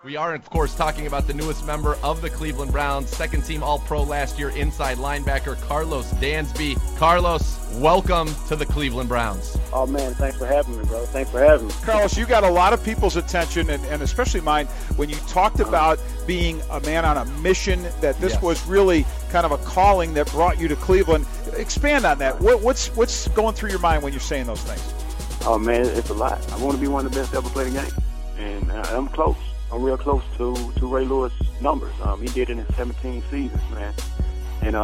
We are, of course, talking about the newest member of the Cleveland Browns, second-team All-Pro last year, inside linebacker Karlos Dansby. Karlos, welcome to the Cleveland Browns. Oh, man, thanks for having me, bro. Thanks for having me. Karlos, you got a lot of people's attention, and especially mine, when you talked about being a man on a mission, that this was really kind of a calling that brought you to Cleveland. Expand on that. What's going through your mind when you're saying those things? Oh, man, it's a lot. I want to be one of the best to ever play the game, and I'm close. I'm real close to Ray Lewis' numbers. He did it in 17 seasons, man. And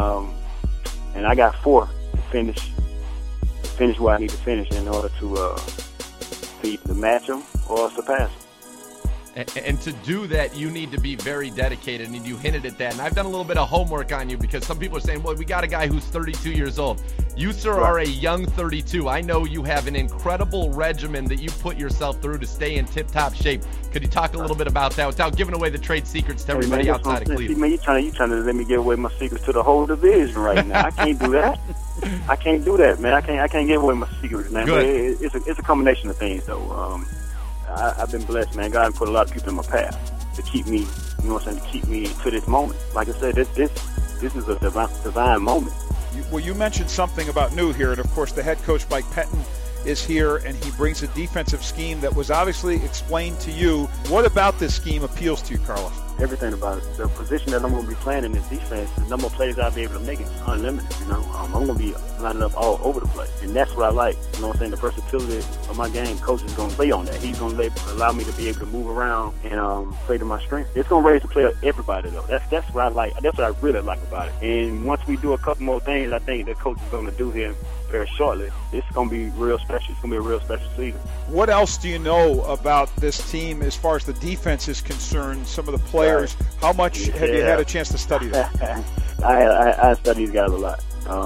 I got 4 to finish where I need to finish in order to match him or surpass him. And to do that, you need to be very dedicated, and you hinted at that. And I've done a little bit of homework on you because some people are saying, well, we got a guy who's 32 years old. You, sir, are a young 32. I know you have an incredible regimen that you put yourself through to stay in tip-top shape. Could you talk a little bit about that without giving away the trade secrets to everybody outside of Cleveland? See, man, you trying to let me give away my secrets to the whole division right now. I can't do that. I can't do that, man. I can't give away my secrets, man. Good. But it's a combination of things, though. I've been blessed, man. God put a lot of people in my path to keep me, you know what I'm saying, to keep me to this moment. Like I said, this is a divine moment. You mentioned something about new here, and of course the head coach, Mike Pettine, is here, and he brings a defensive scheme that was obviously explained to you. What about this scheme appeals to you, Karlos? Everything about it. The position that I'm going to be playing in this defense, the number of plays I'll be able to make is unlimited, you know. I'm going to be lining up all over the place, and that's what I like. You know what I'm saying? The versatility of my game, coach is going to play on that. He's going to allow me to be able to move around and play to my strength. It's going to raise the play of everybody, though. That's what I like. That's what I really like about it. And once we do a couple more things, I think the coach is going to do here very shortly. It's going to be real special. It's going to be a real special season. What else do you know about this team as far as the defense is concerned, some of the players? How much have you had a chance to study them? I study these guys a lot.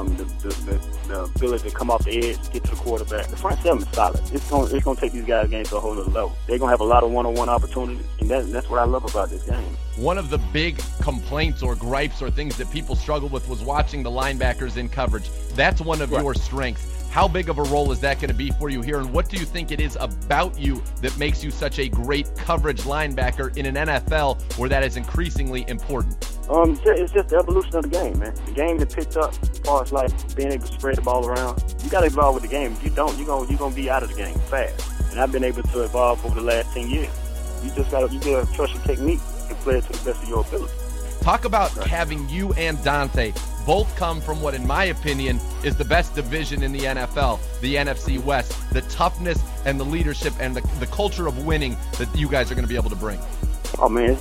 The ability to come off the edge, get to the quarterback. The front seven is solid. It's going to take these guys' game to a whole other level. They're going to have a lot of one-on-one opportunities, and that's what I love about this game. One of the big complaints or gripes or things that people struggled with was watching the linebackers in coverage. That's one of your strengths. How big of a role is that going to be for you here, and what do you think it is about you that makes you such a great coverage linebacker in an NFL where that is increasingly important? It's just the evolution of the game, man. The game that picked up as far as like being able to spread the ball around. You got to evolve with the game. If you don't, you're gonna be out of the game fast. And I've been able to evolve over the last 10 years. You gotta trust your technique and play it to the best of your ability. Talk about having you and Dante both come from what, in my opinion, is the best division in the NFL, the NFC West. The toughness and the leadership and the culture of winning that you guys are going to be able to bring. Oh man,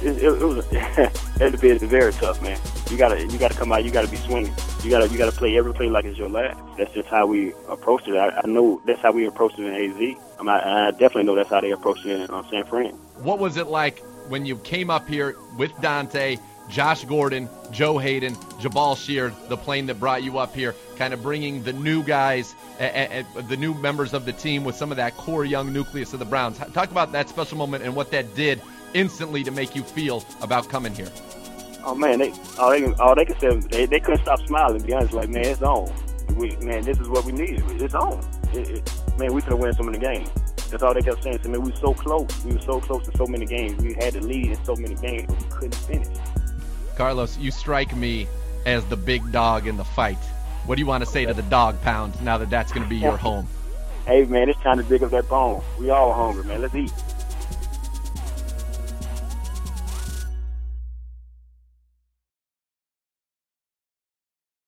it's very tough, man. You gotta come out. You gotta be swinging. You gotta play every play like it's your last. That's just how we approached it. I know that's how we approached it in AZ. I definitely know that's how they approached it in San Fran. What was it like when you came up here with Dante, Josh Gordon, Joe Hayden, Jabal Sheard, the plane that brought you up here, kind of bringing the new guys, the new members of the team with some of that core young nucleus of the Browns? Talk about that special moment and what that did instantly to make you feel about coming here. Oh man, all they could say, they couldn't stop smiling. To be honest, like, man, it's on. This is what we needed. It's on. Man, we could have won some of the games. That's all they kept saying. So, man, we were so close. We were so close to so many games. We had the lead in so many games, but we couldn't finish. Karlos, you strike me as the big dog in the fight. What do you want to say to the dog pound now that that's going to be your home? Hey, man, it's time to dig up that bone. We all hungry, man. Let's eat.